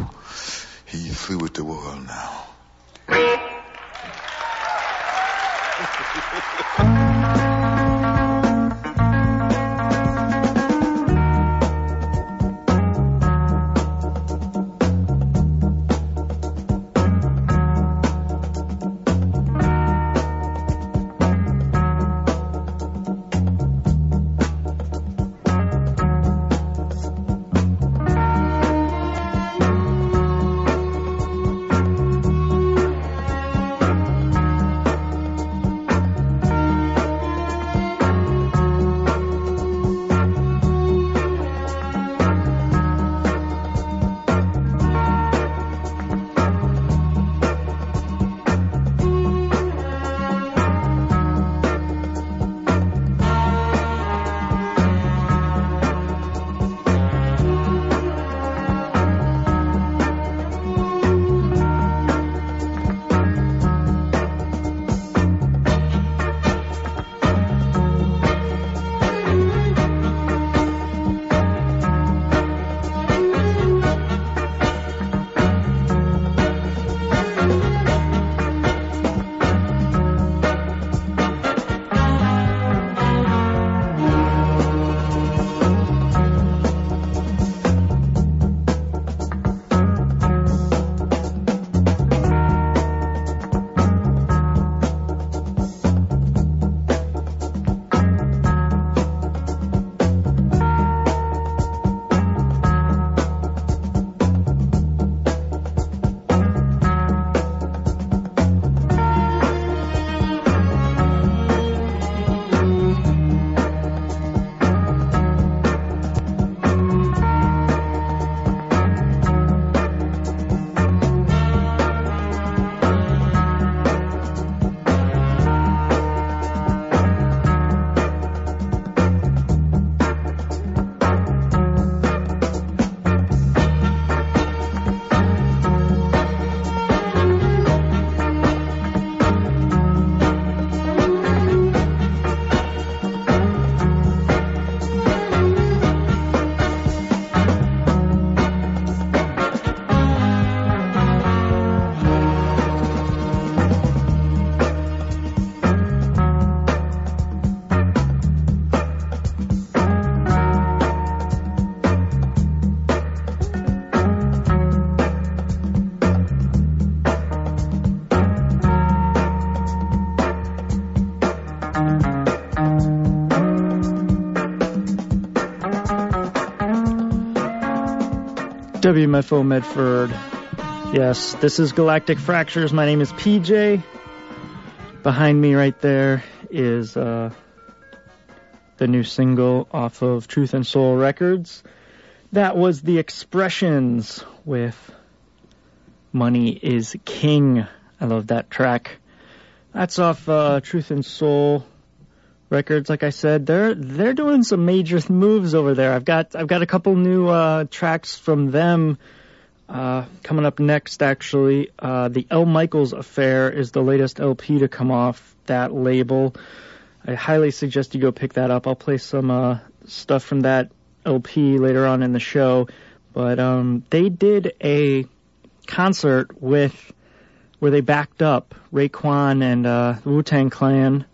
He's through with the world now. WMFO Medford. Yes, this is Galactic Fractures. My name is PJ. Behind me right there is the new single off of Truth and Soul Records. That was The Expressions with Money is King. I love that track. That's off Truth and Soul Records. Like I said, they're doing some major moves over there. I've got a couple new tracks from them coming up next. Actually, the L. Michaels Affair is the latest LP to come off that label. I highly suggest you go pick that up. I'll play some stuff from that LP later on in the show. But they did a concert where they backed up Raekwon and the Wu-Tang Clan,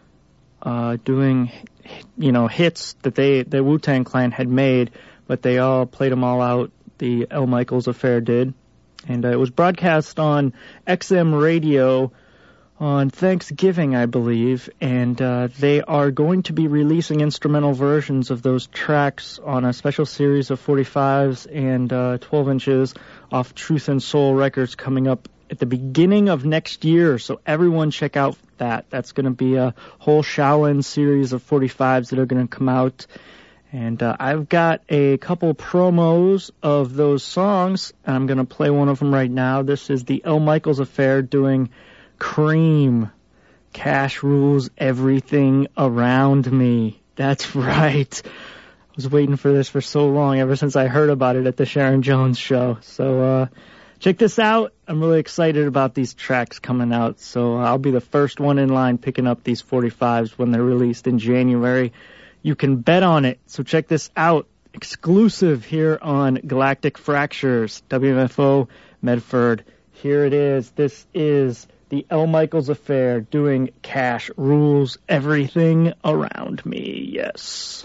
doing, hits that the Wu-Tang Clan had made, but they all played them all out. The L. Michaels Affair did. And it was broadcast on XM Radio on Thanksgiving, I believe. And they are going to be releasing instrumental versions of those tracks on a special series of 45s and 12 inches off Truth and Soul Records coming up at the beginning of next year. So everyone check out that. That's going to be a whole Shaolin series of 45s that are going to come out. And I've got a couple promos of those songs, and I'm going to play one of them right now. This is the L. Michaels Affair doing Cream. Cash rules everything around me. That's right. I was waiting for this for so long, ever since I heard about it at the Sharon Jones show. So check this out. I'm really excited about these tracks coming out. So I'll be the first one in line picking up these 45s when they're released in January. You can bet on it. So check this out. exclusive here on Galactic Fractures, WMFO Medford. Here it is. This is the L. Michaels Affair doing Cash Rules Everything Around Me. Yes.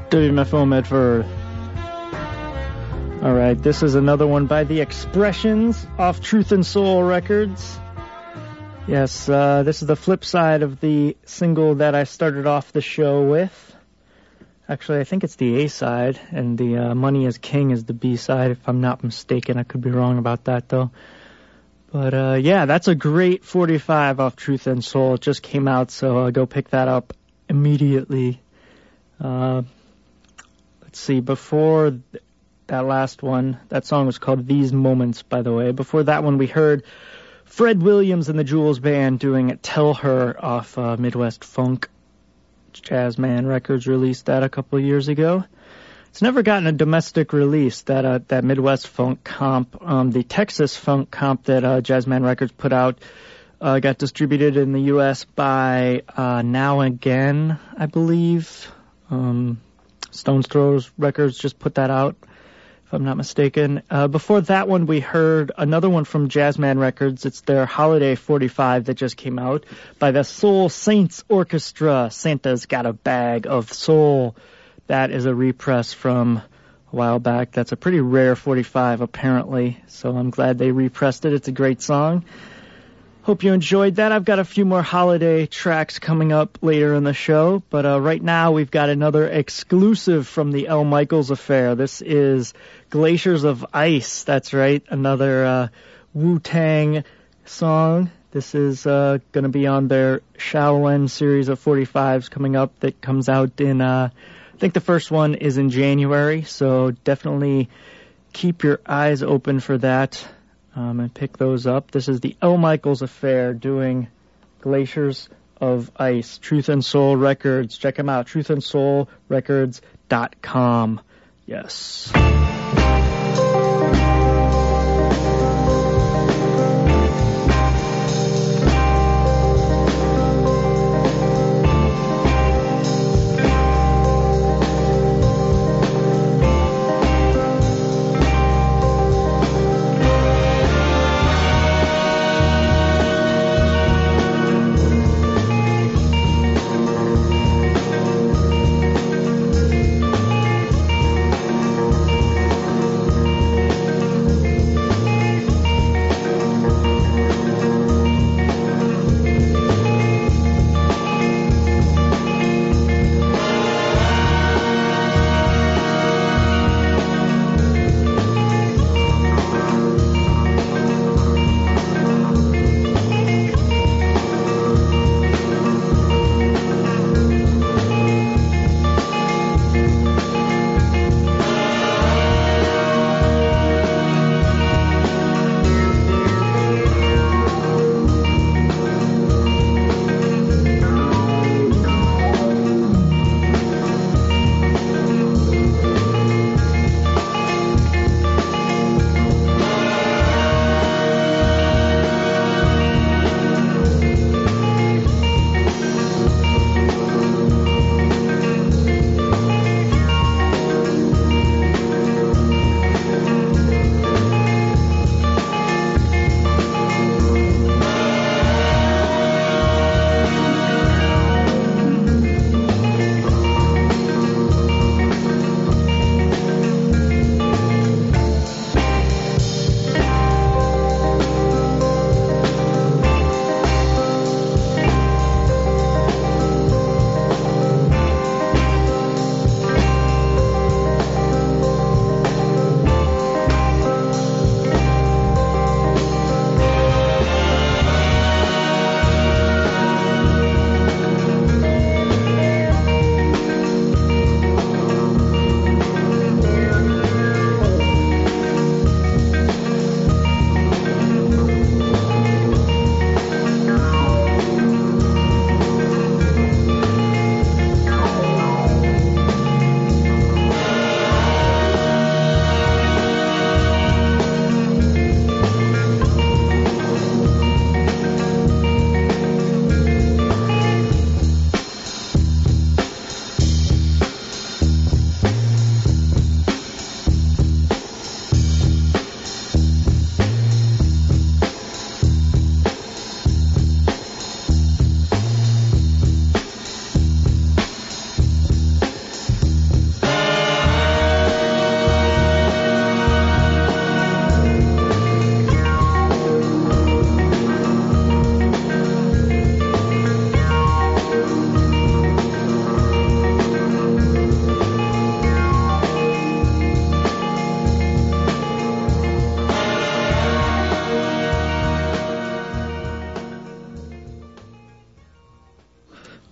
WMFO Medford. Alright, this is another one by The Expressions off Truth and Soul Records. Yes, this is the flip side of the single that I started off the show with. Actually, I think it's the A side, and the Money is King is the B side, if I'm not mistaken. I could be wrong about that, though. But, yeah, that's a great 45 off Truth and Soul. It just came out, so go pick that up immediately. Let's see, before that last one, that song was called These Moments, by the way. Before that one, we heard Fred Williams and the Jules Band doing Tell Her off Midwest Funk. Jazzman Records released that a couple of years ago. It's never gotten a domestic release, that Midwest Funk comp. The Texas Funk comp that Jazzman Records put out got distributed in the U.S. by Now Again, I believe. Stone's Throw Records just put that out, if I'm not mistaken. Before that one, we heard another one from Jazzman Records. It's their Holiday 45 that just came out by the Soul Saints Orchestra. Santa's Got a Bag of Soul. That is a repress from a while back. That's a pretty rare 45, apparently, so I'm glad they repressed it. It's a great song. Hope you enjoyed that. I've got a few more holiday tracks coming up later in the show, but right now we've got another exclusive from the L. Michaels Affair. This is Glaciers of Ice. That's right, another Wu-Tang song. This is going to be on their Shaolin series of 45s coming up that comes out in, I think the first one is in January, so definitely keep your eyes open for that. And pick those up. This is the L. Michaels Affair doing Glaciers of Ice. Truth and Soul Records. Check them out. truthandsoulrecords.com. Yes.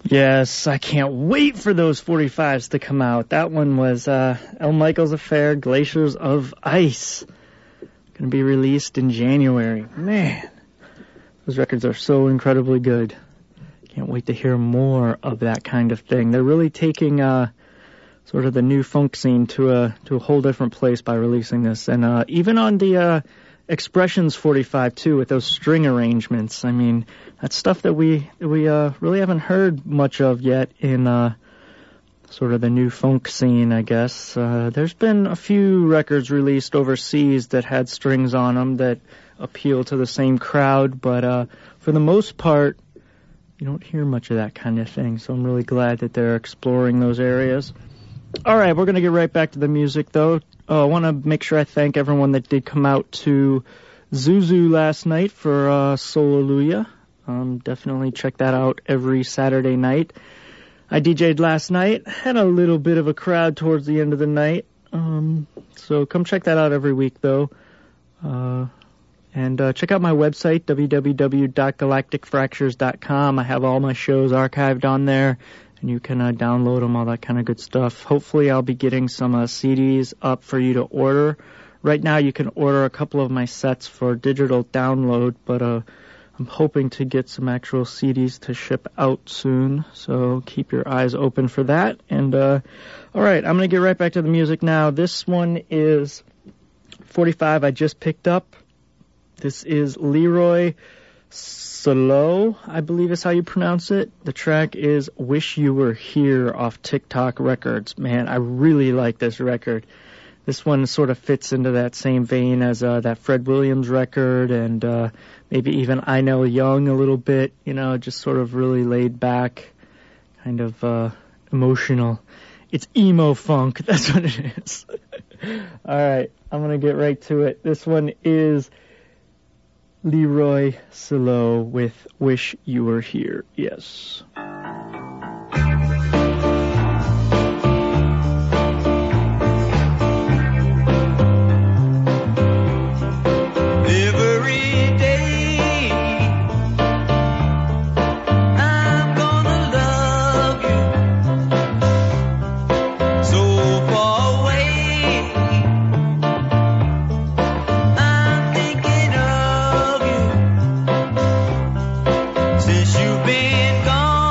Yes, I can't wait for those 45s to come out. That one was El Michaels Affair, Glaciers of Ice. Going to be released in January. Man, those records are so incredibly good. Can't wait to hear more of that kind of thing. They're really taking sort of the new funk scene to a whole different place by releasing this. And even on the Expressions 45 too, with those string arrangements. I mean, that's stuff that we really haven't heard much of yet in sort of the new funk scene, I guess. There's been a few records released overseas that had strings on them that appeal to the same crowd, but for the most part, you don't hear much of that kind of thing. So I'm really glad that they're exploring those areas. All right, we're going to get right back to the music, though. I want to make sure I thank everyone that did come out to Zuzu last night for Solalluya. Definitely check that out every Saturday night. I DJ'd last night, had a little bit of a crowd towards the end of the night. So come check that out every week, though. And check out my website, www.galacticfractures.com. I have all my shows archived on there. And you can download them, all that kind of good stuff. Hopefully I'll be getting some CDs up for you to order. Right now you can order a couple of my sets for digital download, but I'm hoping to get some actual CDs to ship out soon. So keep your eyes open for that. And all right, I'm going to get right back to the music now. This one is 45 I just picked up. This is Leroy Solo, I believe is how you pronounce it. The track is Wish You Were Here off TikTok Records. Man, I really like this record. This one sort of fits into that same vein as that Fred Williams record and maybe even I Know Young a little bit, you know, just sort of really laid back, kind of emotional. It's emo funk, that's what it is. All right, I'm going to get right to it. This one is Leroy Solo with Wish You Were Here. Yes. Since you've been gone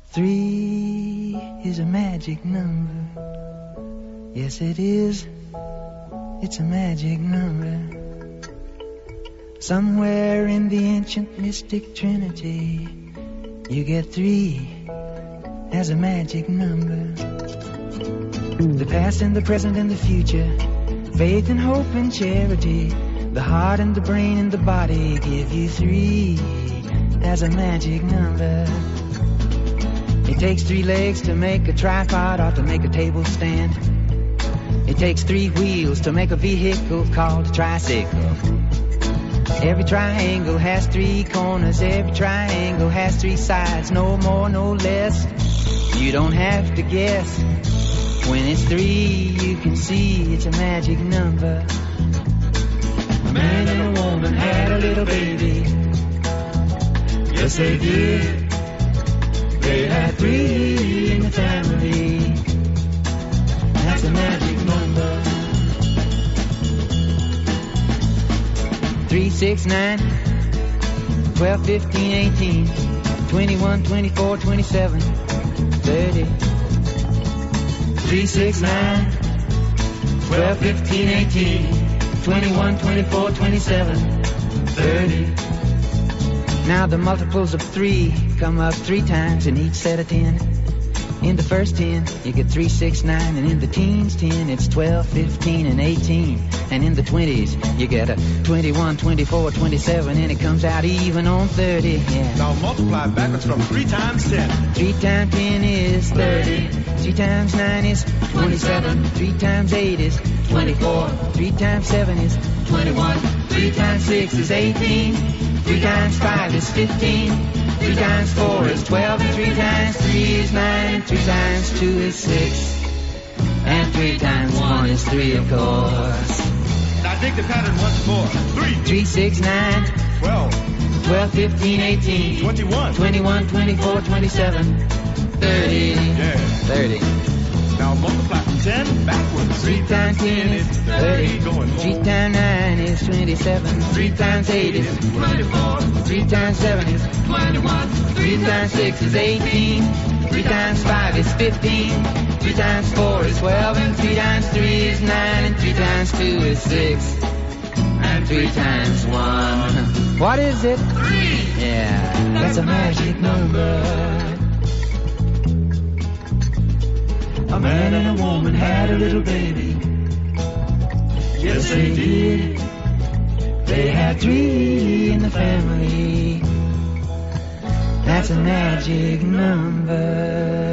3 is a magic number. Yes, it is. It's a magic number. Somewhere in the ancient mystic trinity, you get 3 as a magic number. The past and the present and the future, faith and hope and charity, the heart and the brain and the body give you 3 as a magic number. It takes 3 legs to make a tripod or to make a table stand. It takes 3 wheels to make a vehicle called a tricycle. Every triangle has 3 corners, every triangle has 3 sides, no more, no less. You don't have to guess. When it's 3, you can see it's a magic number. A man and a woman had a little baby. Yes, they did. They had 3 in the family. That's a magic number. 3, 6, 9, 12, 15, 18, 21, 24, 27, 30. 3, 6, 9, 12, 15, 18, 21, 24, 27, 30. Now the multiples of 3 come up 3 times in each set of 10. In the first 10, you get 3, 6, 9, and in the teens 10, it's 12, 15, and 18. And in the 20s, you get a 21, 24, 27, and it comes out even on 30. Yeah. Now multiply backwards from 3 times 10. 3 times 10 is 30. 3 times 9 is 27. 3 times 8 is 24. 3 times 7 is 21. 3 times 6 is 18. 3 times 5 is 15. 3 times 4 is 12. And 3 times 3 is 9. And 3 times 2 is 6. And 3 times 1 is 3, of course. Now dig the pattern once more. 3, 3, 6, 9, 12, 12, 15, 18, 21, 21, 24, 27, 30. Yeah. 30. Now multiply from 10 backwards. 3 times 10 is 30. Going 3 times 9 is 27. 3 times 8 is 24. 3 times 7 is 21. 3 times 6 is 18. 3 times 5 is 15. 3 times 4 is 12. And 3 times 3 is 9. And 3 times 2 is 6. And 3 times 1. What is it? 3. Yeah, that's a magic number. A man and a woman had a little baby. Yes, they did. They had 3 in the family. That's a magic number.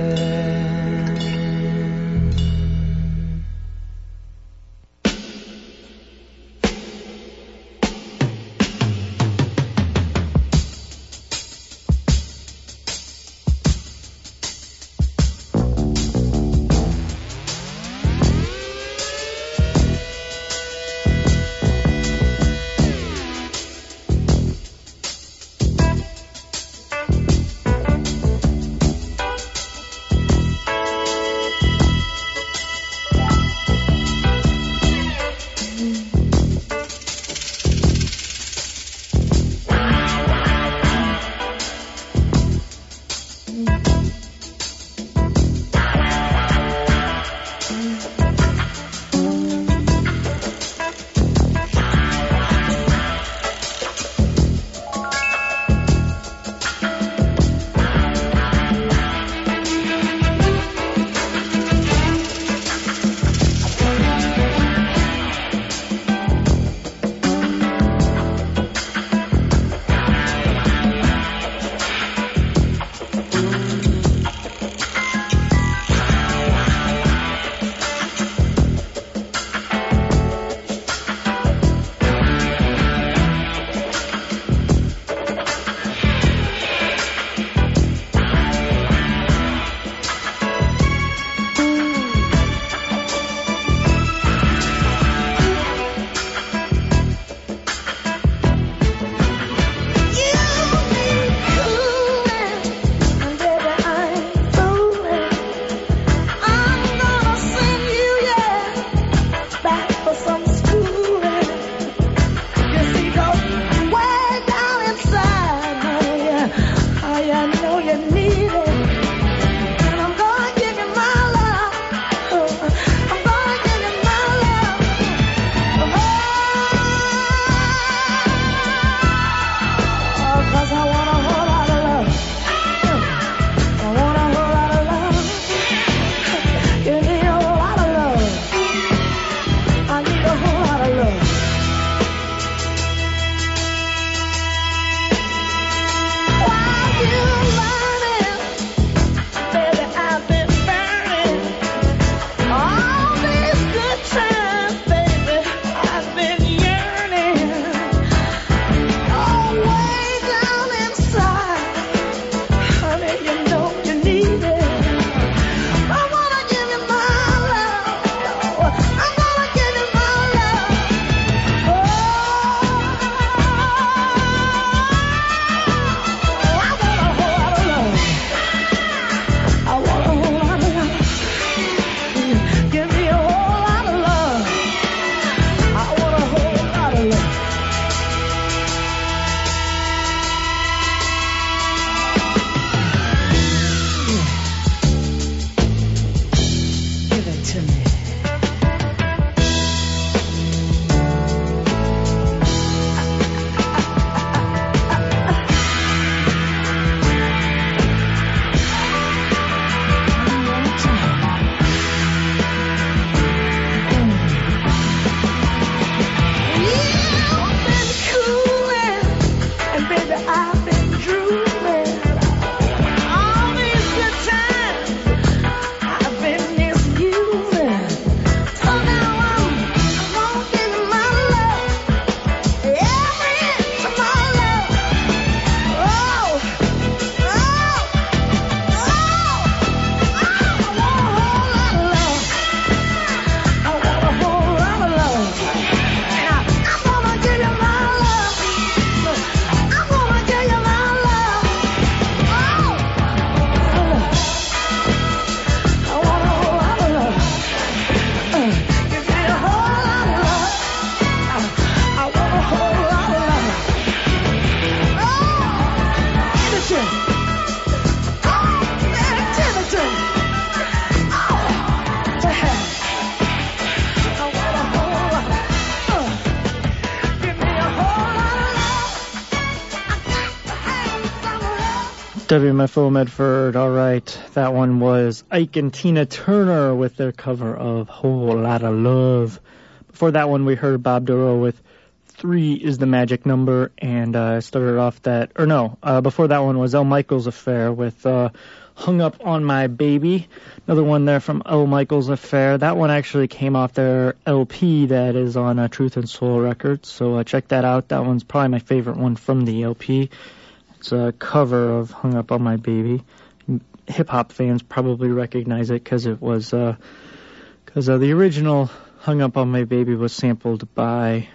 WMFO Medford. All right, that one was Ike and Tina Turner with their cover of Whole Lotta Love. Before that one, we heard Bob Dorough with 3 is the Magic Number, and I started off that, or no, before that one was El Michaels Affair with Hung Up on My Baby. Another one there from El Michaels Affair. That one actually came off their LP that is on Truth and Soul Records, so check that out. That one's probably my favorite one from the LP. It's a cover of Hung Up on My Baby. Hip-hop fans probably recognize it because it was, the original Hung Up on My Baby was sampled by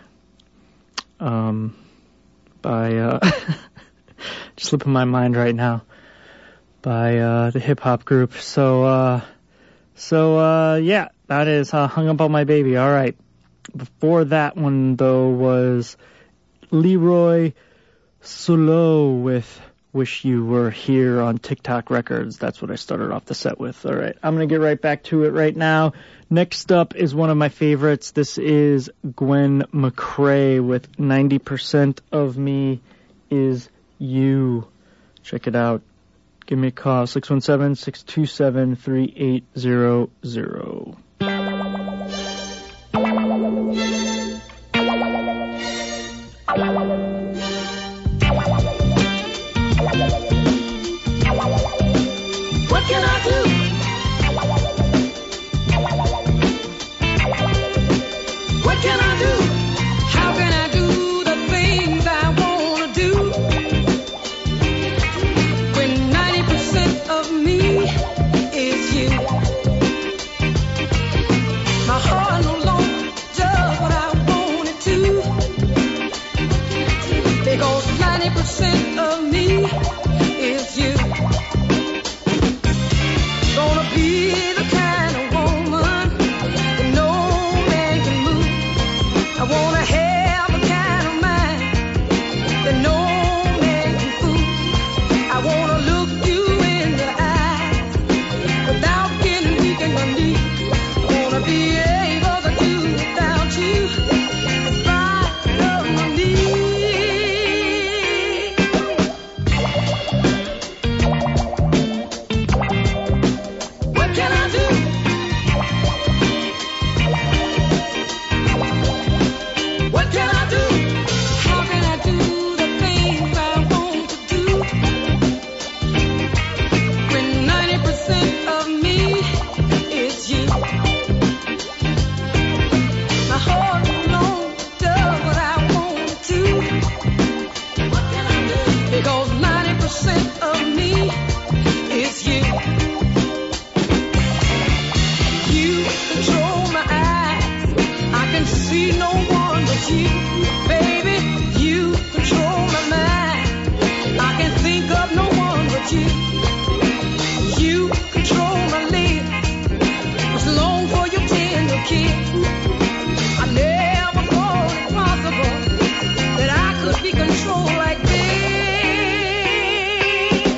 just slipping my mind right now, by, the hip-hop group. So, yeah, that is, Hung Up on My Baby. All right. Before that one, though, was Leroy Solo with Wish You Were Here on TikTok Records. That's what I started off the set with. All right, I'm going to get right back to it right now. Next up is one of my favorites. This is Gwen McCrae with 90% of Me Is You. Check it out. Give me a call, 617-627-3800. What can I do? What can I do? How can I do the things I want to do? When 90% of me is you. My heart no longer does what I want it to. Because 90% of me is you. Gonna be the kind of woman that no man can move. I wanna have the kind of mind that no man can fool. I wanna look you in the eye without getting weak in my knees. I wanna be able to do without you in spite of my needs. What can I do? What can I do? How can I do the things I want to do? When 90% of me is you. My heart alone does what I want to. What can I do? Because 90% of me is you. You control my eyes. I can see no one but you. Baby, you control my mind. I can think of no one but you. You control my lips. Must long for your tender kiss. I never thought it possible that I could be controlled like this.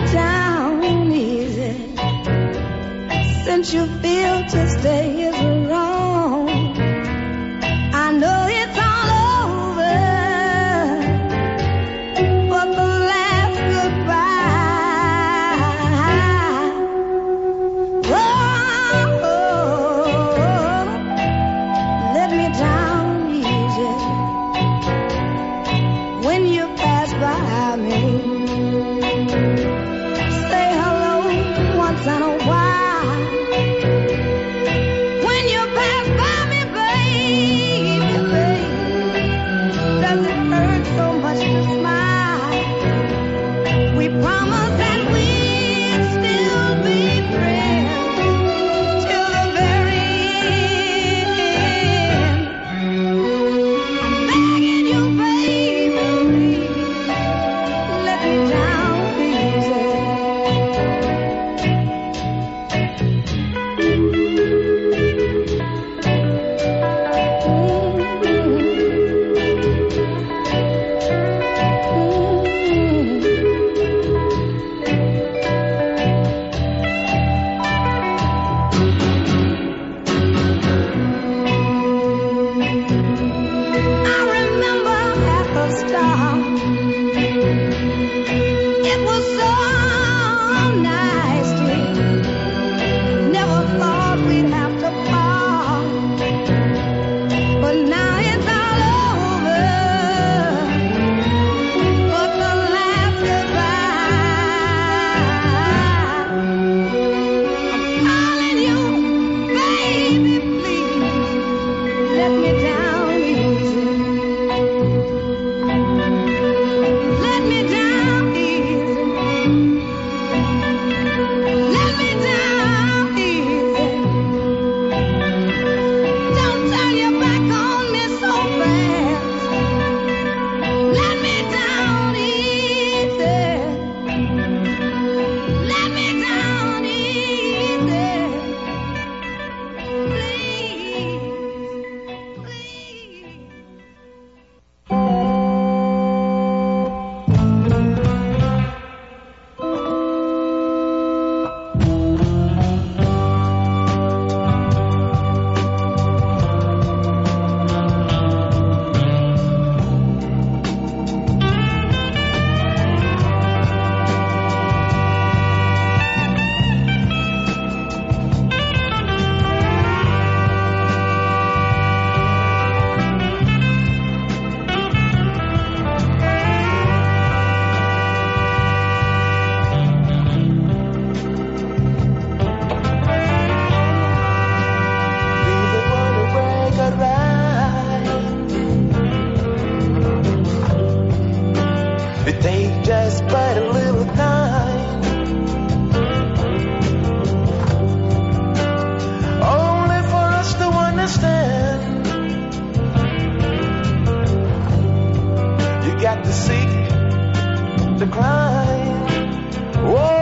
down easy. Since you feel to stay is wrong, I know it's all over, but the last goodbye. Oh, let me down easy when you pass by me. Say hello once in a while. When you pass by me, baby, does it hurt so much to smile? We promised that we'd still be friends till the very end. Begging you, baby, let me down easy. I remember at the start, it was so nice to you. Never thought we'd have to part, but now it's all over. But the last goodbye. Calling you, baby, please let me down easy. Let me down easy. Let me down easy. Don't turn your back on me so fast. Let me down easy. Let me down easy. Please, please. It takes just but a little time, only for us to understand. You got to seek the climb. Whoa.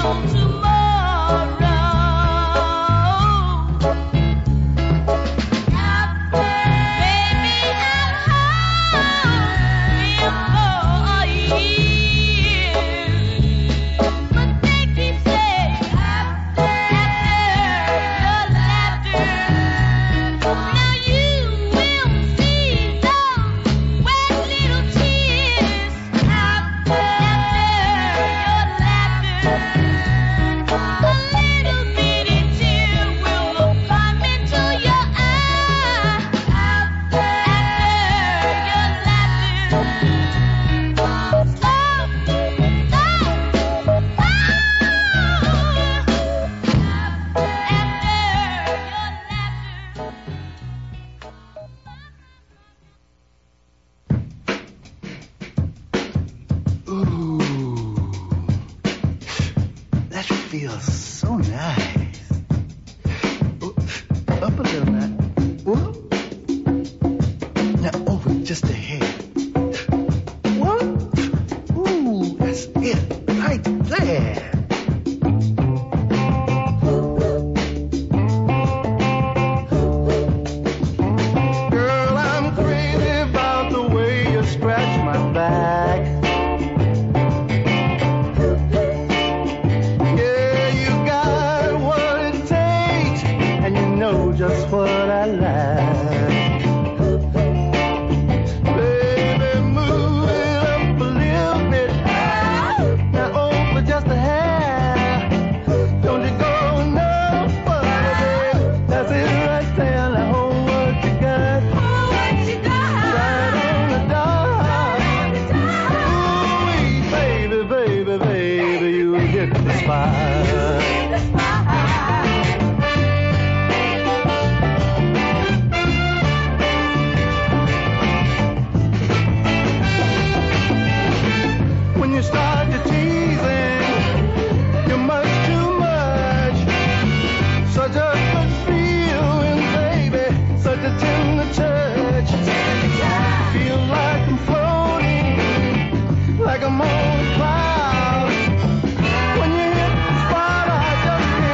Like I'm on a cloud. When you hit the spot, I just can't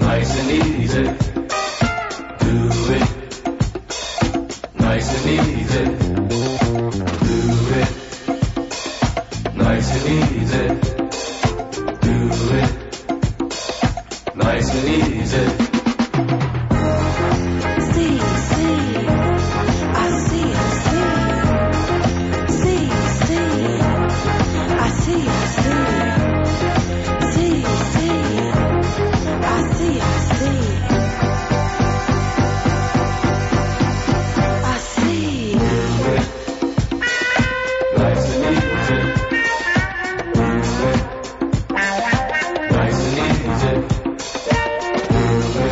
Nice and easy. Do it. Nice and easy. Do it. Nice and easy. Do it. Nice and easy. Do it.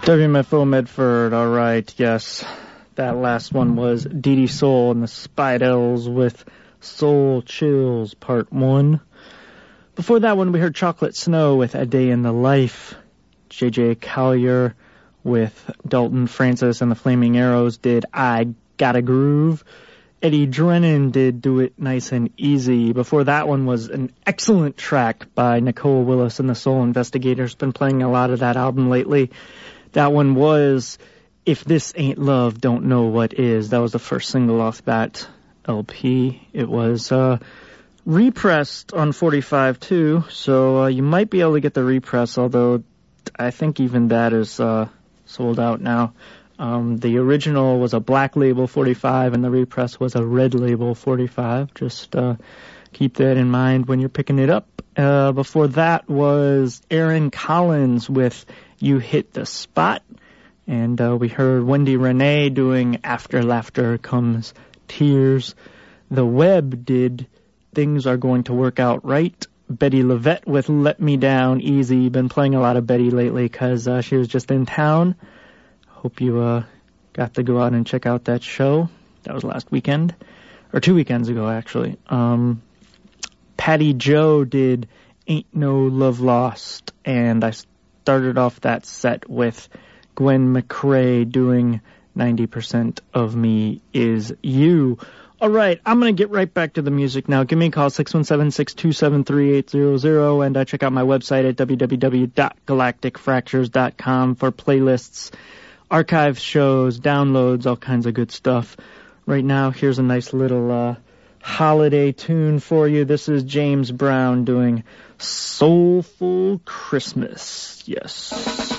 WMFO Medford, alright, yes. That last one was Dee Dee Soul and the Spidels with Soul Chills Part 1. Before that one, we heard Chocolate Snow with A Day in the Life. J.J. Collier with Dalton Francis and the Flaming Arrows did I Gotta Groove. Eddie Drennan did Do It Nice and Easy. Before that one was an excellent track by Nicole Willis and the Soul Investigators. Been playing a lot of that album lately. That one was If This Ain't Love, Don't Know What Is. That was the first single off that LP. It was repressed on 45 too, so you might be able to get the repress, although I think even that is sold out now. The original was a black label 45 and the repress was a red label 45. Just keep that in mind when you're picking it up. Before that was Aaron Collins with You Hit the Spot, and we heard Wendy Renee doing After Laughter Comes Tears. The Web did Things Are Going to Work Out Right. Betty Levette with Let Me Down Easy. Been playing a lot of Betty lately because she was just in town. Hope you got to go out and check out that show. That was last weekend, or 2 weekends ago actually. Patty Joe did Ain't No Love Lost, and I started off that set with Gwen McCrae doing 90% of Me Is You. All right, I'm going to get right back to the music now. Give me a call, 617-627-3800, and check out my website at www.galacticfractures.com for playlists, archive shows, downloads, all kinds of good stuff. Right now, here's a nice little holiday tune for you. This is James Brown doing Soulful Christmas. Yes.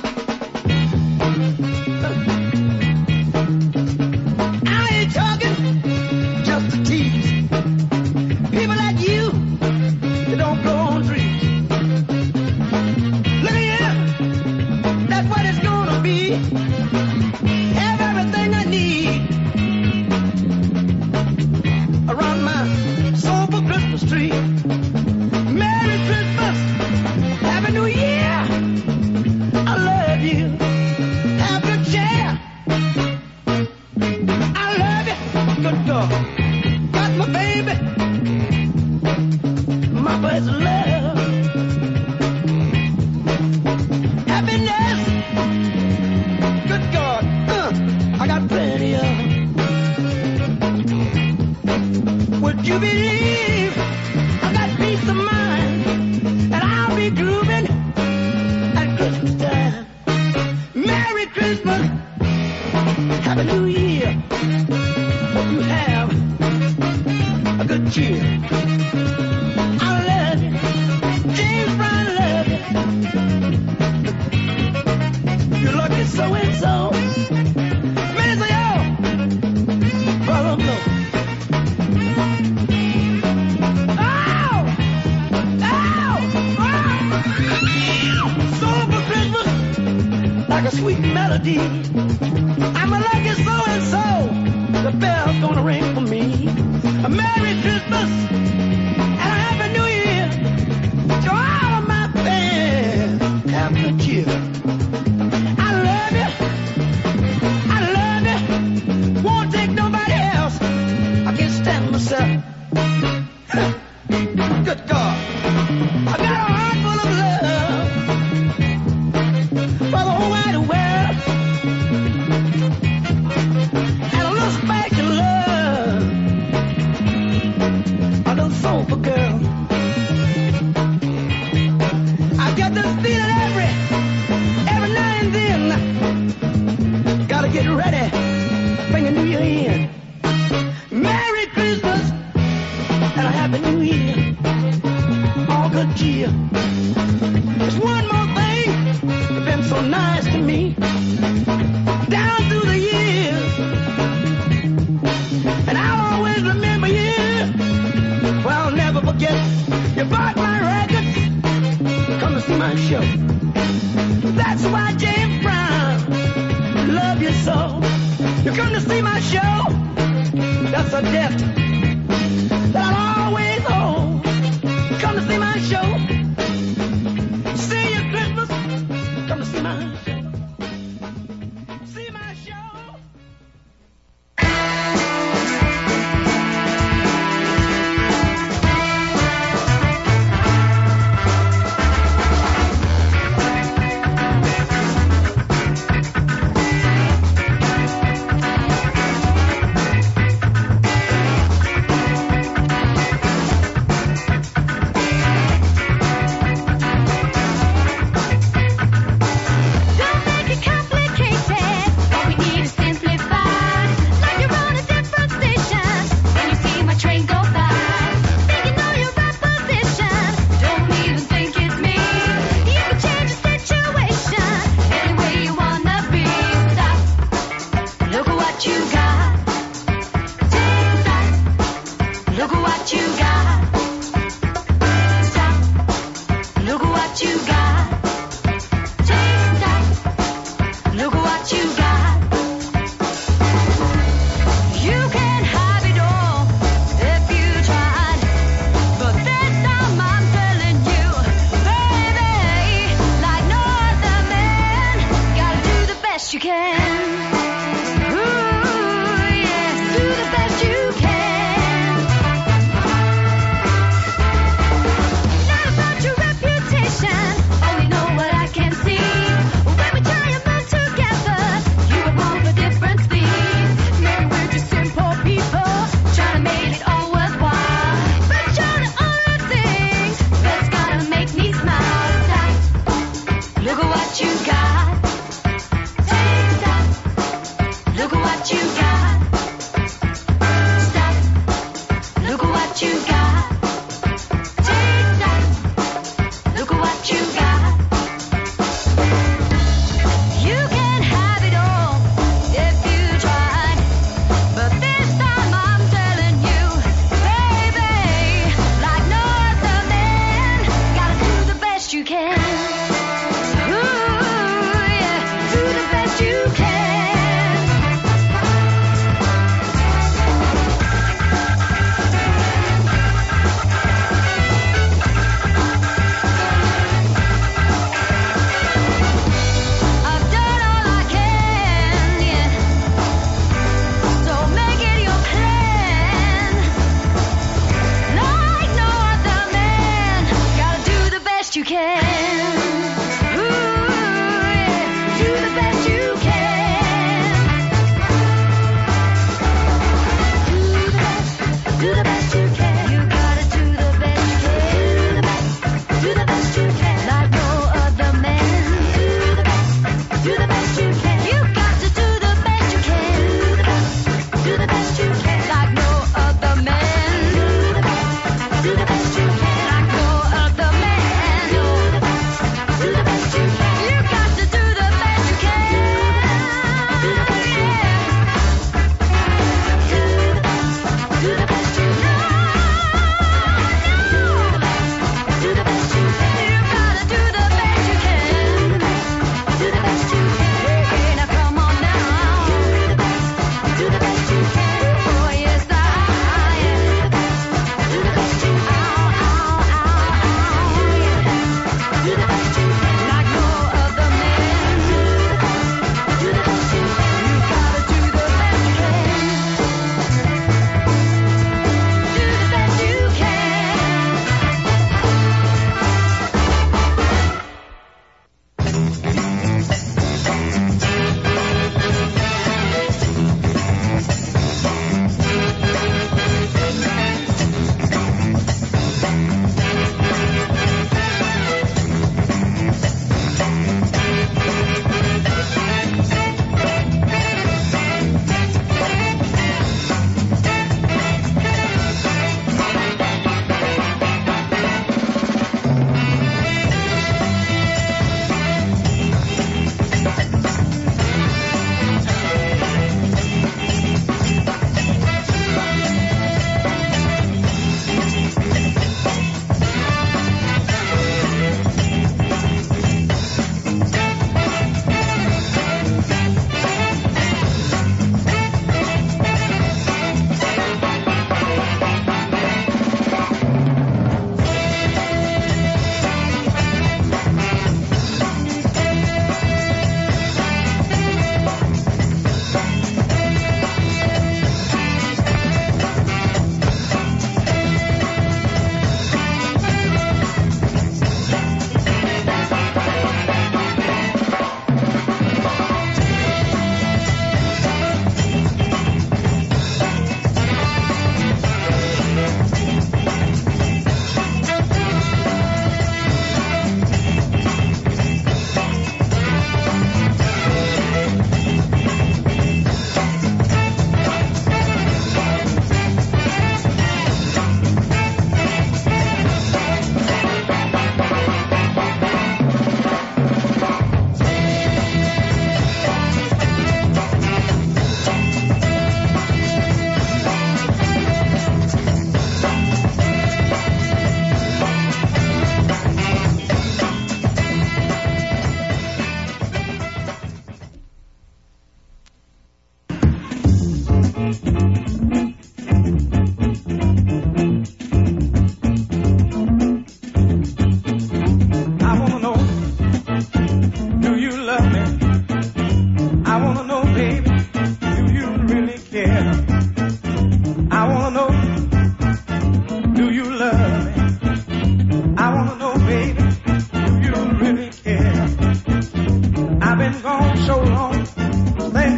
I ain't talking just to tease. People like you, they don't blow on trees. Look here, that's what it's gonna be. Have everything I need around my soulful Christmas tree. Merry Christmas, Happy New Year. I love you. Have a chair. I love you. Good dog. Got my baby. My first love. Happiness. Good God. I got plenty of. Would you believe I got peace of mind? And I'll be grooving at Christmas time. Merry Christmas, Happy New Year. Hope you have a good cheer. I love you, James Brown, love you. You're lucky so and so. Many of y'all, brother blow. Like a sweet melody. I'm a lucky so-and-so. The bell's gonna ring for me. A Merry Christmas and a Happy New Year to all of my fans. Have good cheer. I love you. I love you. Won't take nobody else. I can't stand myself. Good God. I got a heart full of love for the whole wide world, and a little special love, a little soulful girl. I get this feeling every now and then. Gotta get ready, bring a new year in. Merry Christmas and a Happy New Year. All good cheer. There's one more thing. You've been so nice to me down through the years, and I'll always remember you. Well, I'll never forget. You bought my records, come to see my show. That's why James Brown love you so. You come to see my show. That's a debt that I'll always owe. Come to see my show. See you Christmas. Come to see my show.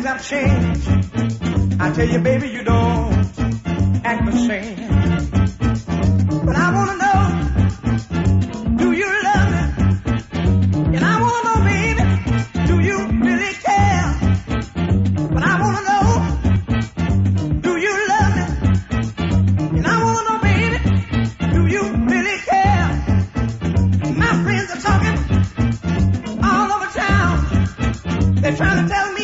have changed. I tell you, baby, you don't act the same. But I wanna know, do you love me? And I wanna know, baby, do you really care? But I wanna know, do you love me? And I wanna know, baby, do you really care? My friends are talking all over town. They're trying to tell me,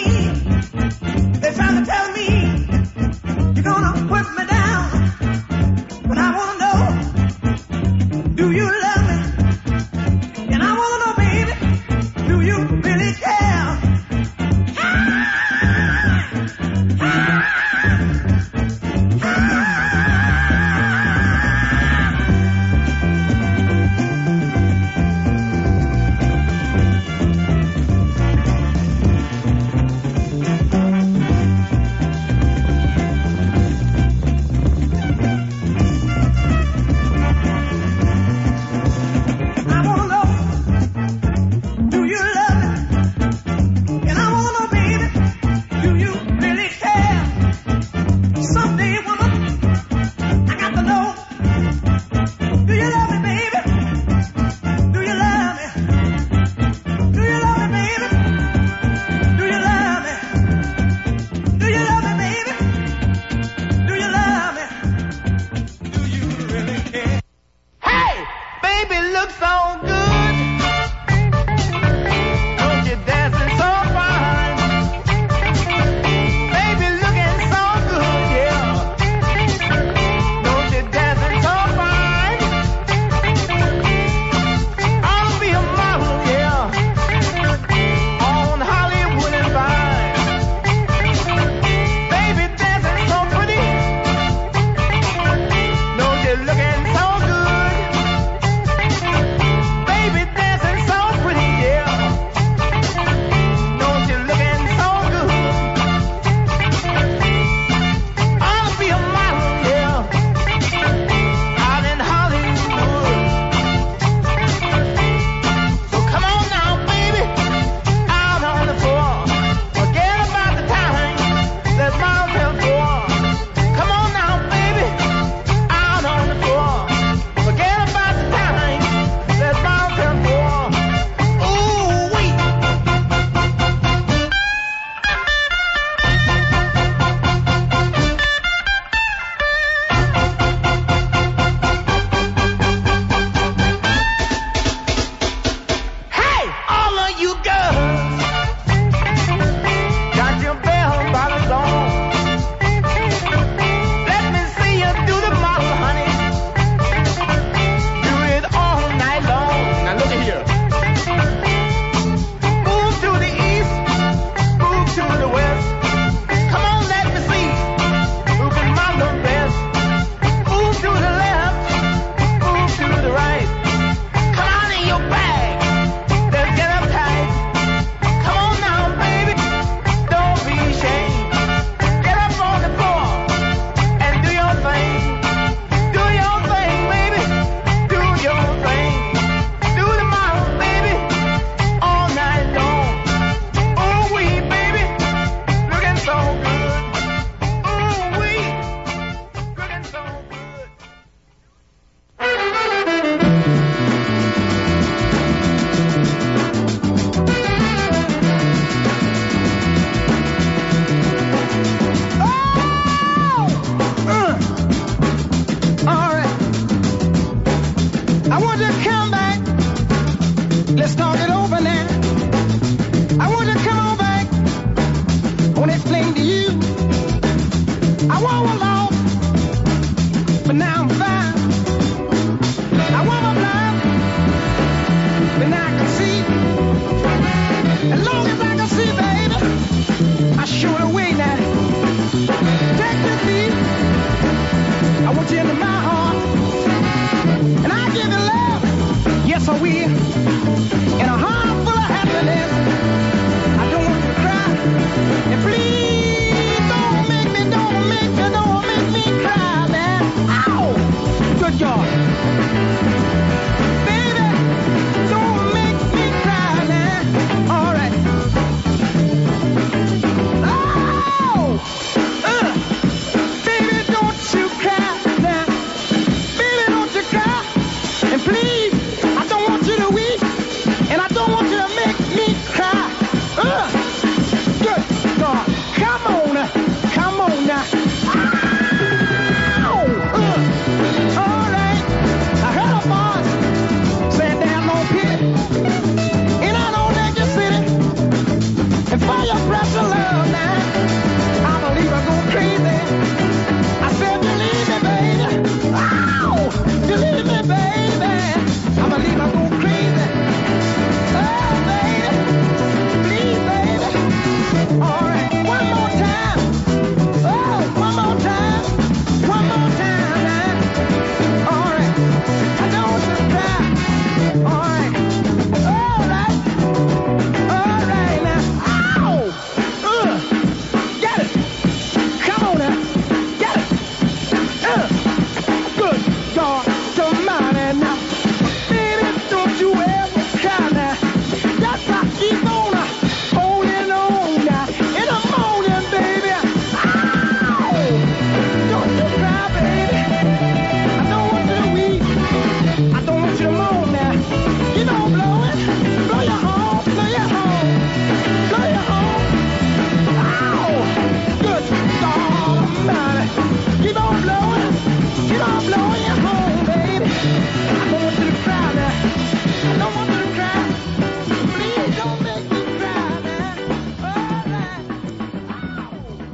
you're gonna put me down. But I wanna know, do you love me? And I wanna know, baby, do you really care?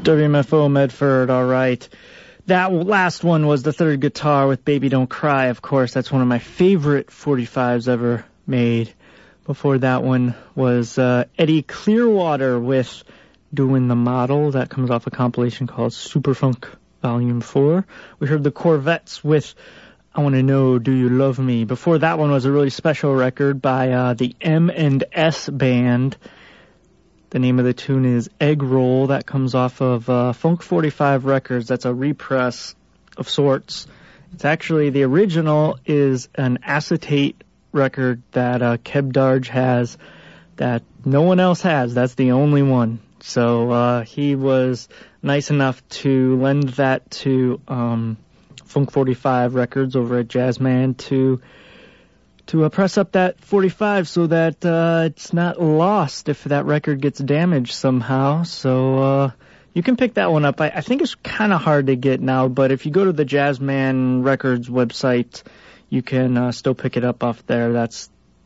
WMFO Medford, all right. That last one was the third guitar with Baby Don't Cry, of course. That's one of my favorite 45s ever made. Before that one was Eddie Clearwater with Doing the Model. That comes off a compilation called Superfunk Volume 4. We heard the Corvettes with I Want to Know, Do You Love Me? Before that one was a really special record by the M&S Band. The name of the tune is Egg Roll. That comes off of Funk 45 Records. That's a repress of sorts. It's actually, the original is an acetate record that Keb Darge has that no one else has. That's the only one. So he was nice enough to lend that to Funk 45 Records over at Jazzman to press up that 45 so that it's not lost if that record gets damaged somehow. So you can pick that one up. I think it's kind of hard to get now, but if you go to the Jazzman Records website, you can still pick it up off there. That's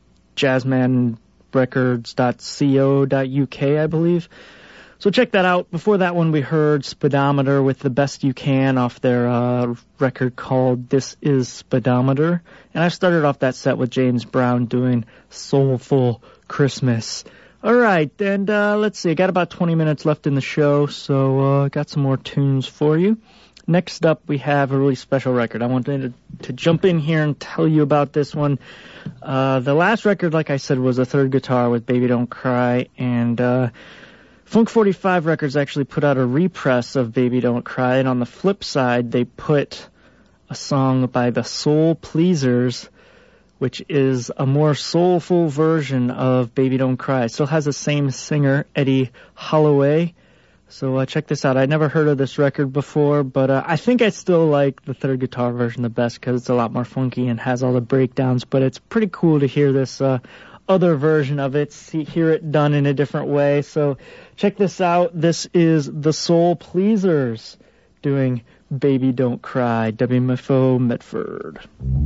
jazzmanrecords.co.uk, I believe. So check that out. Before that one, we heard Speedometer with The Best You Can off their record called This Is Speedometer. And I started off that set with James Brown doing Soulful Christmas. All right, and let's see. I got about 20 minutes left in the show, so got some more tunes for you. Next up, we have a really special record. I wanted to jump in here and tell you about this one. The last record, like I said, was a third guitar with Baby Don't Cry, and Funk 45 Records actually put out a repress of Baby Don't Cry, and on the flip side, they put a song by the Soul Pleasers, which is a more soulful version of Baby Don't Cry. It still has the same singer, Eddie Holloway. So check this out. I'd never heard of this record before, but I think I still like the third guitar version the best because it's a lot more funky and has all the breakdowns, but it's pretty cool to hear this other version of it, hear it done in a different way. So check this out. This is the Soul Pleasers doing Baby Don't Cry, WMFO Medford.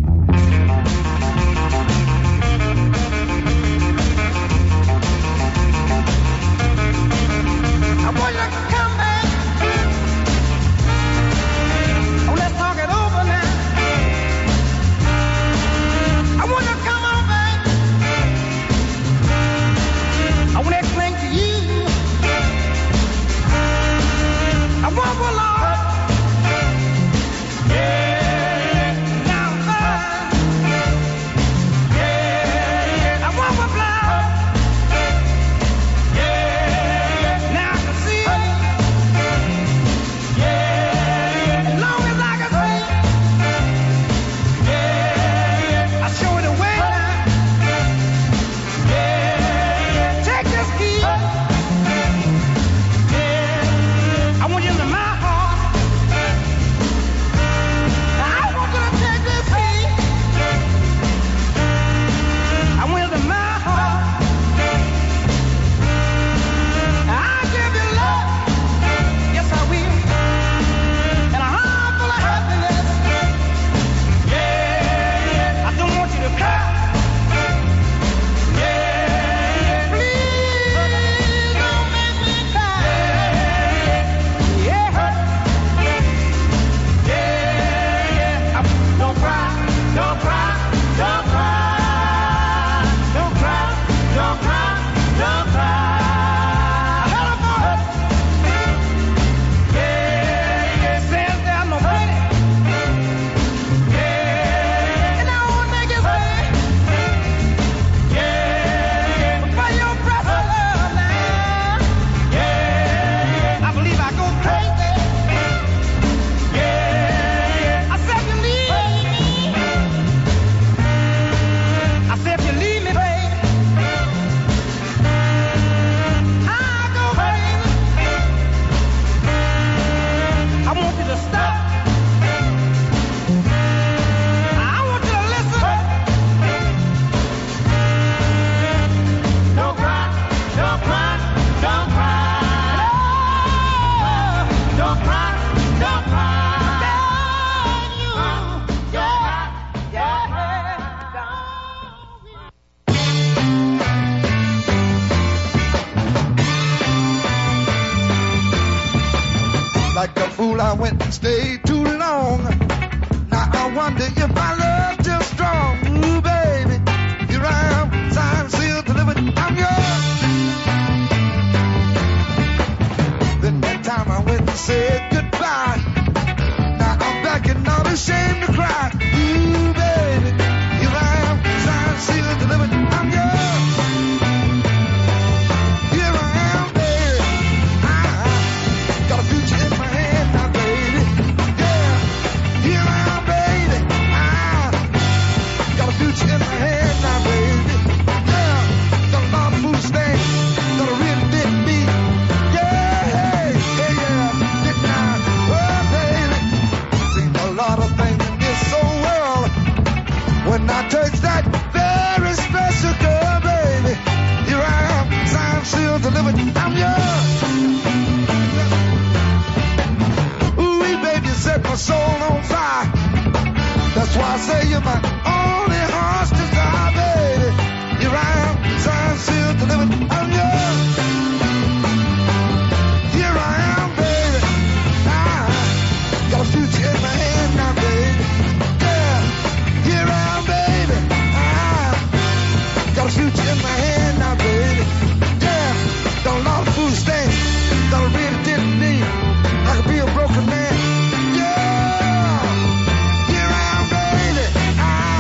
I want you to come back. Oh, let's talk it over now. I want you to come on back. I want to explain to you. I want one Lord. Yeah. Now, I went and stayed too long. Now I wonder if my love's still strong. Ooh, baby, here I am, signed, sealed, delivered, I'm yours. Then that time I went and said goodbye. Now I'm back and not ashamed to cry. Ooh, baby, here I am, signed, sealed, delivered, I'm yours. Here I am, baby, I got a future in my hand now, baby. Yeah, here I am, baby, I got a future in my hand now, baby. Yeah, got a lot of food stamps that I really didn't need. Yeah, hey, yeah, didn't I? Oh, baby, seen a lot of things in this old world. When I touch that very special girl, baby, here I am, signed, sealed, delivered, I'm yours. Ooh, baby, you set my soul on fire. That's why I say you're my only heart's desire, baby. Here I am, signed, sealed, delivered, I'm yours. Here I am, baby, I got a future in my hand now, baby. Yeah, here I am, baby, I got a future in my hand now, baby. Yeah, got a lot of food stamps that I really didn't need. I could be a broken man. Yeah, here I am, baby, I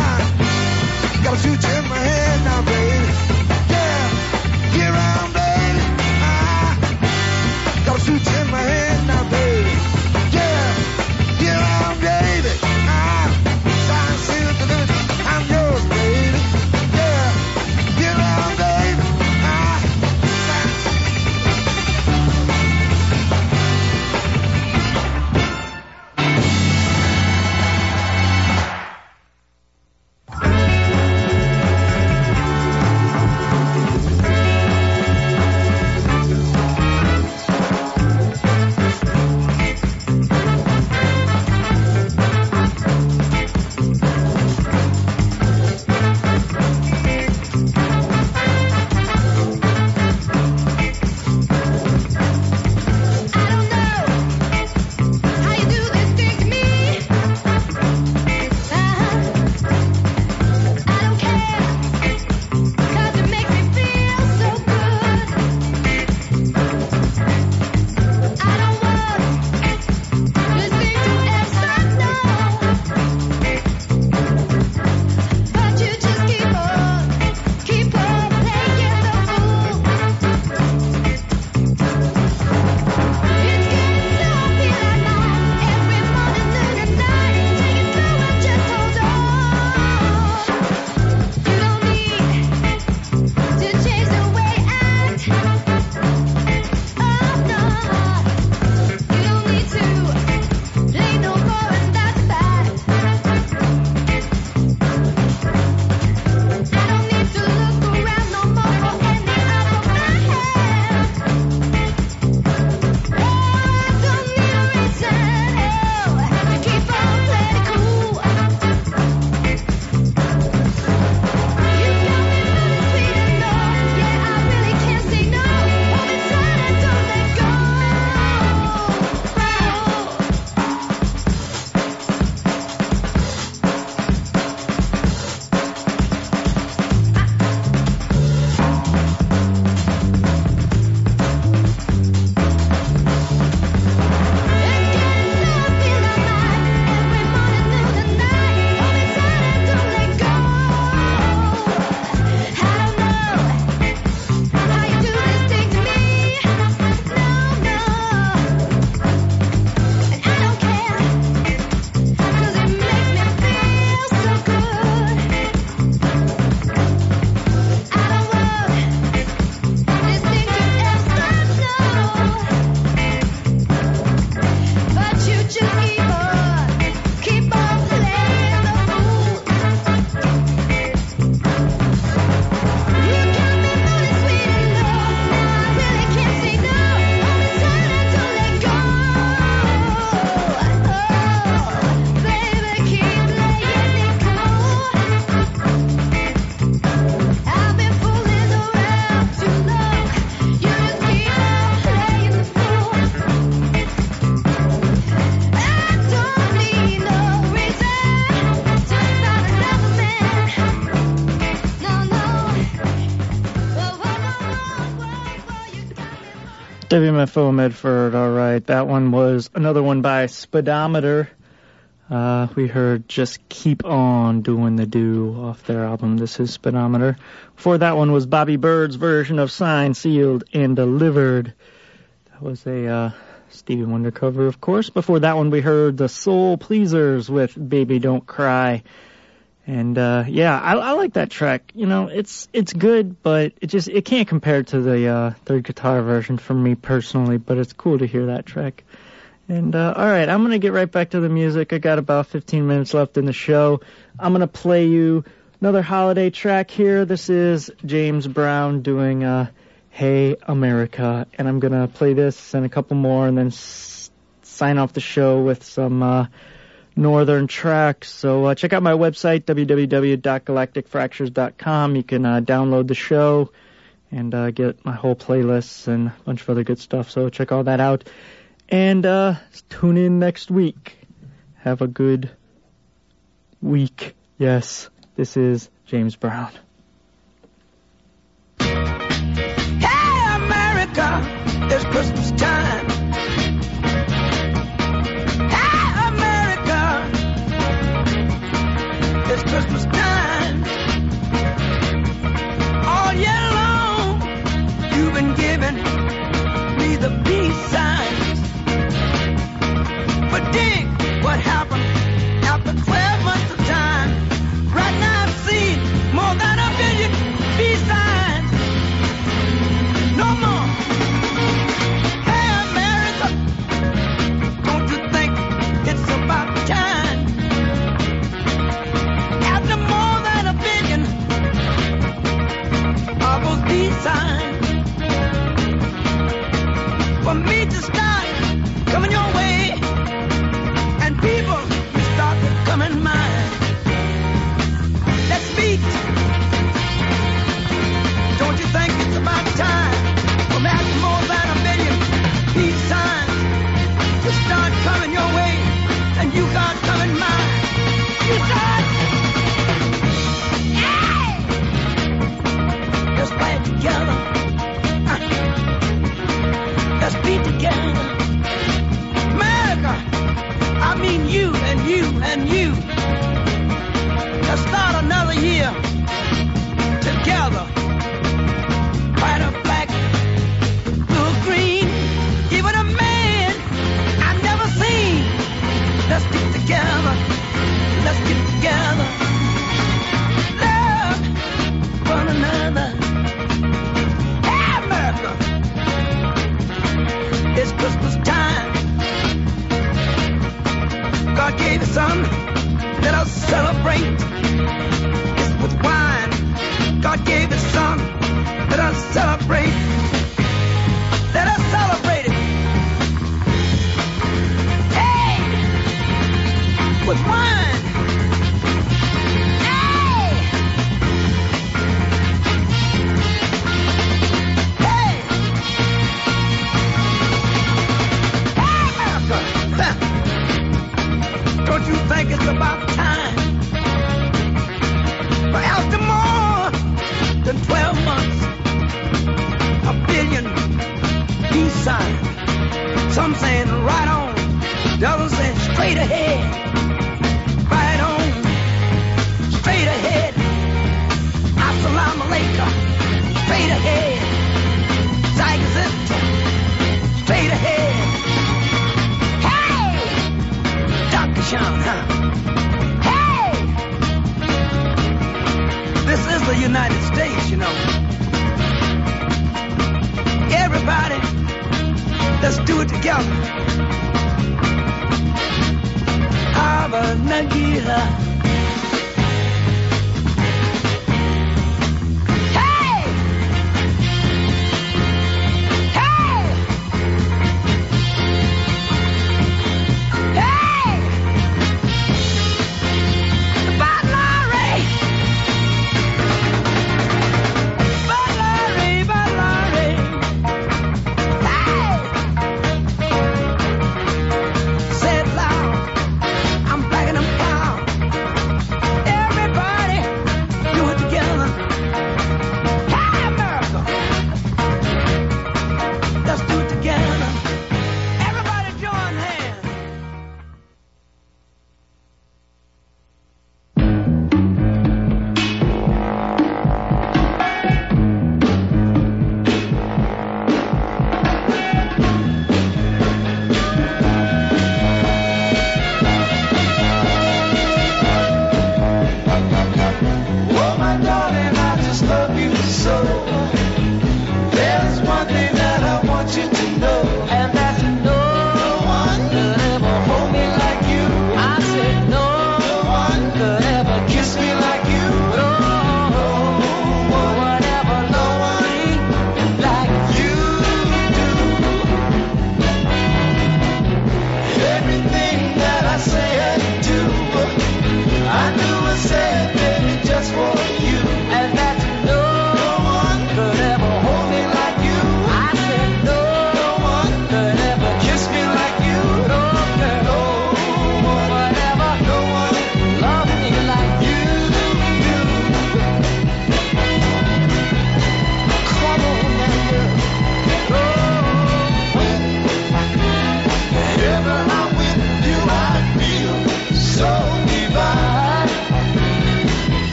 WMFO Medford, all right. That one was another one by Speedometer. We heard Just Keep On Doing the Do off their album, This Is Speedometer. Before that one was Bobby Bird's version of Signed, Sealed, and Delivered. That was a Stevie Wonder cover, of course. Before that one we heard the Soul Pleasers with Baby Don't Cry. And yeah, I like that track. You know, it's good, but it can't compare to the third guitar version for me personally, but it's cool to hear that track. And all right, I'm going to get right back to the music. I got about 15 minutes left in the show. I'm going to play you another holiday track here. This is James Brown doing Hey America, and I'm going to play this and a couple more and then sign off the show with some northern tracks. So check out my website, www.galacticfractures.com. You can download the show and get my whole playlists and a bunch of other good stuff. So check all that out. And tune in next week. Have a good week. Yes, this is James Brown. Hey, America, it's Christmas time. It's Christmas time. All year long, you've been giving me the peace signs. But dig what happened after 12 months of time. Right now I've seen more than a billion peace signs. No more. Hey, America, don't you think it's about time? Peace signs for me to start coming your way, and people will start becoming mine. Let's meet. Don't you think it's about time for me having more than a million peace signs to start coming your way, and you start coming mine? You start. Let's play it together. Let's be together. America, I mean you and you and you. Let's start another year together. White or black, blue or green, even a man I've never seen. Let's get together. Let's get together. Love one another. It's Christmas time. God gave his son. Let us celebrate. It's with wine. God gave his son. Let us celebrate. Let us celebrate it. Hey! With wine. Don't you think it's about time? But after more than 12 months, a billion peace signs. Some saying right on, the others saying straight ahead. Right on, straight ahead. Assalamu alaikum, straight ahead. Zagazit, straight ahead. Huh? Hey! This is the United States, you know. Everybody, let's do it together. Hava Nagila.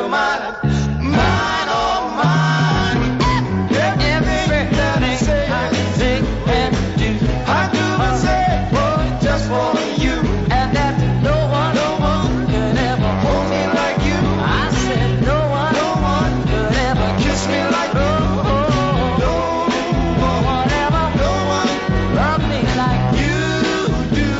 mine, mine, oh mine. Everything that I say, I think and do, I do and say, boy, just for you. And that no one could ever hold me like you. I said no one could ever kiss me like you. No one ever, no one love me like you do.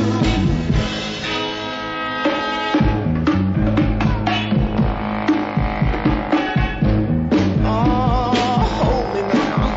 Oh, hold me now.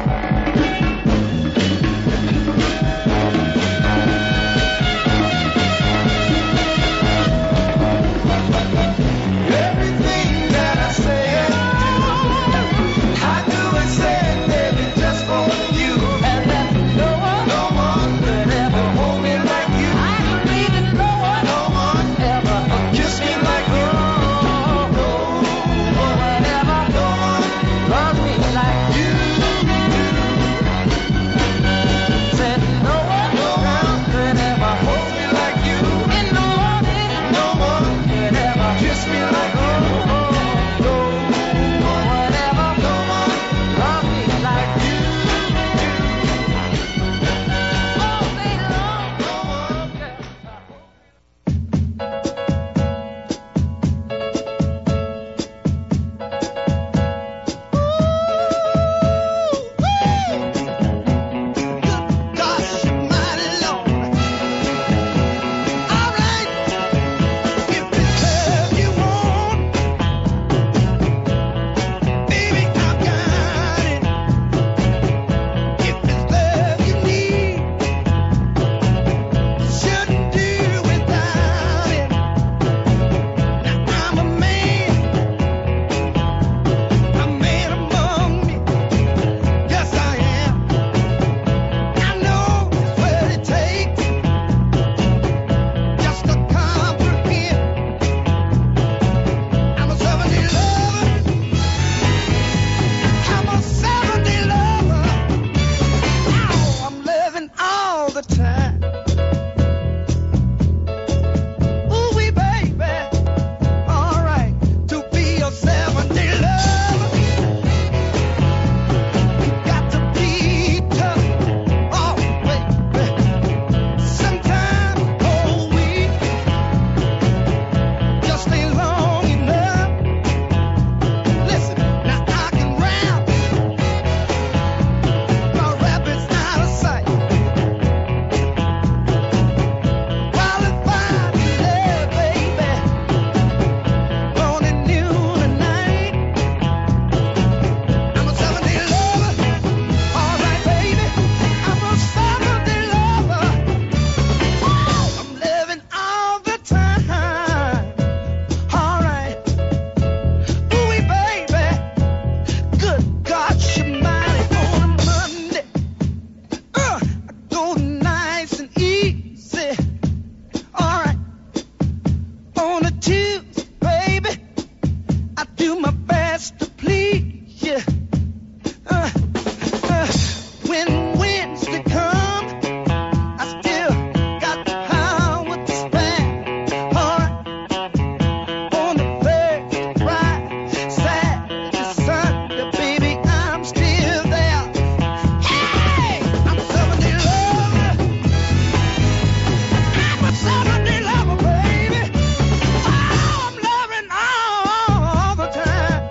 Everything that I say and do, I do and say, baby, just for you. And that no one could ever hold me like you. I believe that no one ever kiss me like you. No one ever, no one love me like you do. Said no one could ever hold me like you. And no one could ever kiss me like you. No one ever, no one love me like you do. All day long, no one can. Gosh, mighty Lord. All right, if it's love you want, baby, I've got it. If it's love you need, shouldn't do without it. Now I'm a man among me. Yes, I am. I know it's what it takes just to comprehend. I'm a 70 lover. I'm a 70 lover. Oh, I'm loving all the time. Ooh, wee baby. All right, to be a 70 lover, you got to be tough. Oh, baby. Sometimes a whole week just ain't long enough. Listen, now I can rap. My rap is out of sight. While if I love, baby, morning, noon, and night, I'm a 70 lover. All right, baby, I'm a 70 lover. I'm loving all the time. All right, ooh, baby, good God, Almighty, on a Monday, I go nice and easy. All right, on a Tuesday, baby, I do my best to please you. When Wednesday comes, I still got the power to spend. All right, on the Thursday, Friday, Saturday, Sunday, baby, I'm still there. Hey, I'm a 70 lover. I'm a 70 lover, baby. Oh, I'm loving all the time.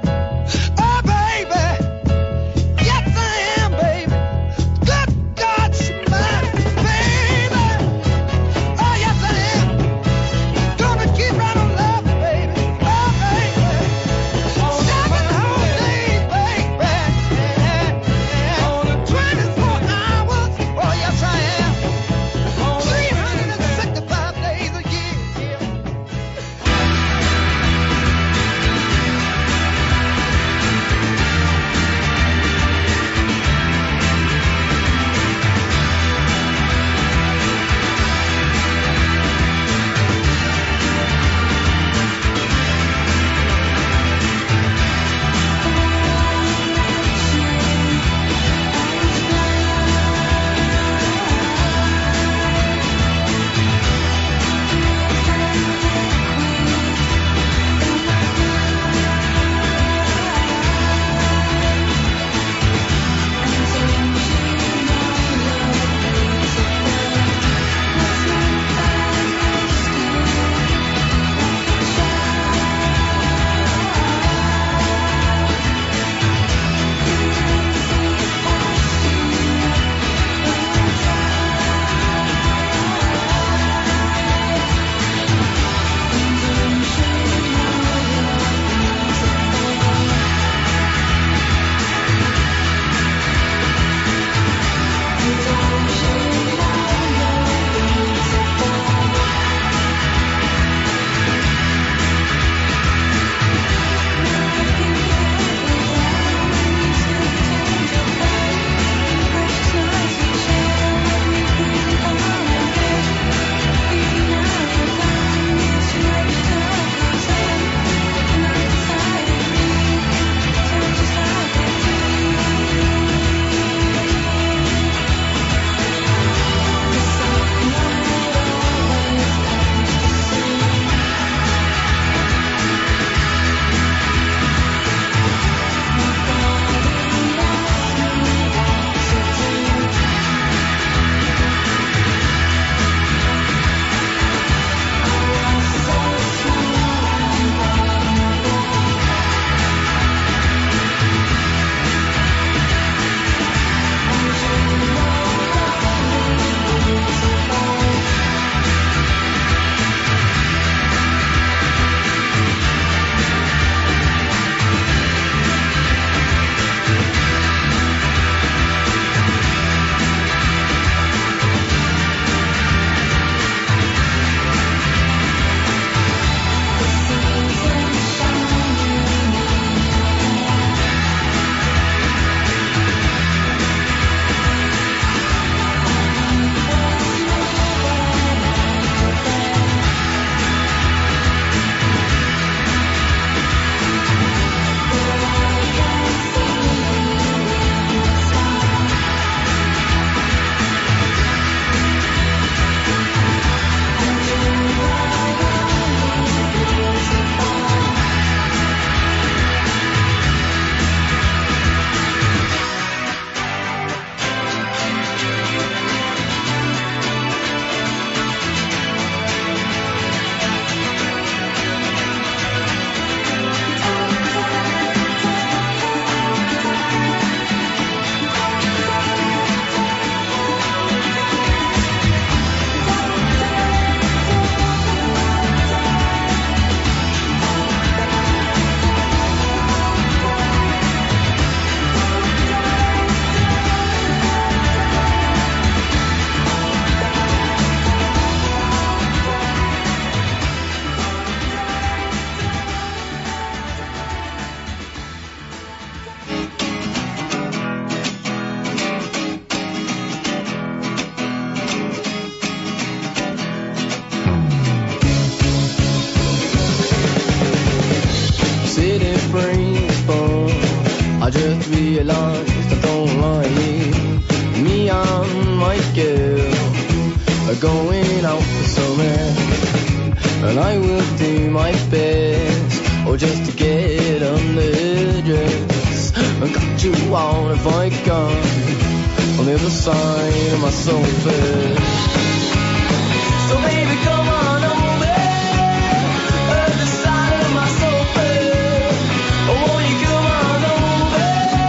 freeze, but I just realized I don't like it. Me and my girl are going out for summer, and I will do my best, oh, just to get underdressed. I got you on if I can, on the other side of my sofa. So baby, come on over, other side of my sofa. Oh, won't you come on over?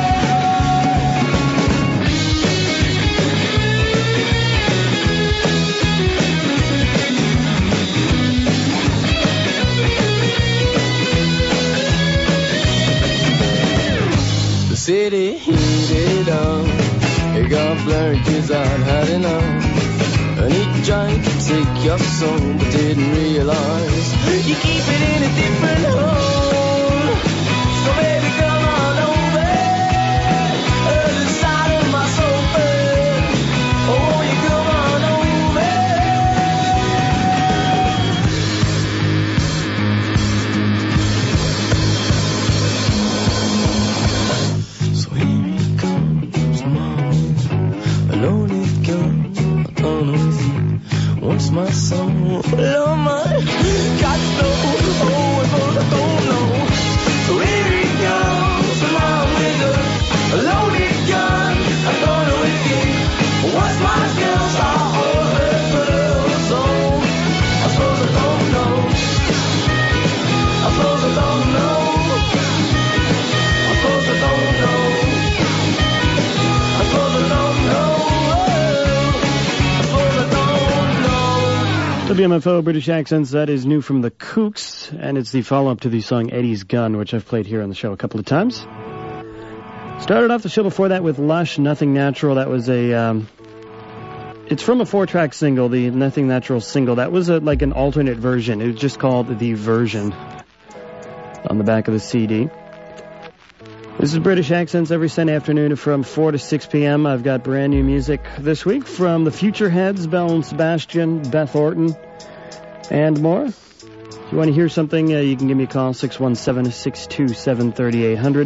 The city heated up, it got blurry 'cause I'd had enough. And he tried to take your soul, but didn't realize you keep it in a different hole. So baby, come on over, other side of my sofa. Oh, won't you come on over? So here he comes, mom, a loaded gun. Once my soul, oh my, got no, oh, I don't know. So here he comes, along with a loaded gun. I'm gonna with you. Once my skills are all hurt, but so I suppose I don't know. I suppose I don't know. I suppose I don't know. I suppose I don't know. WMFO British Accents, that is new from the Kooks, and it's the follow-up to the song Eddie's Gun, which I've played here on the show a couple of times. Started off the show before that with Lush, Nothing Natural. That was it's from a 4-track single, the Nothing Natural single. That was like an alternate version. It was just called The Version on the back of the CD. This is British Accents every Sunday afternoon from 4 to 6 p.m. I've got brand new music this week from the Future Heads, Belle and Sebastian, Beth Orton, and more. If you want to hear something, you can give me a call, 617-627-3800.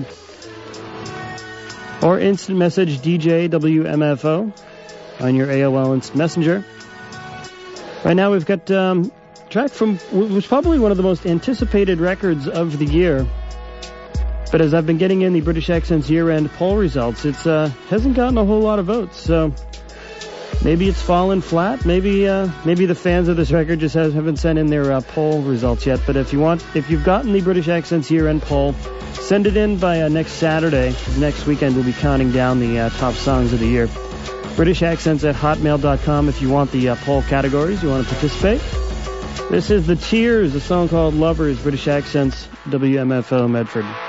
Or instant message DJ WMFO on your AOL Instant Messenger. Right now we've got a track from what was probably one of the most anticipated records of the year. But as I've been getting in the British Accents year-end poll results, it hasn't gotten a whole lot of votes. So maybe it's fallen flat. Maybe the fans of this record just haven't sent in their poll results yet. But if you've gotten the British Accents year-end poll, send it in by next Saturday. Next weekend we'll be counting down the top songs of the year. British Accents at hotmail.com if you want the poll categories, you want to participate. This is The Tears, a song called Lovers, British Accents, WMFO Medford.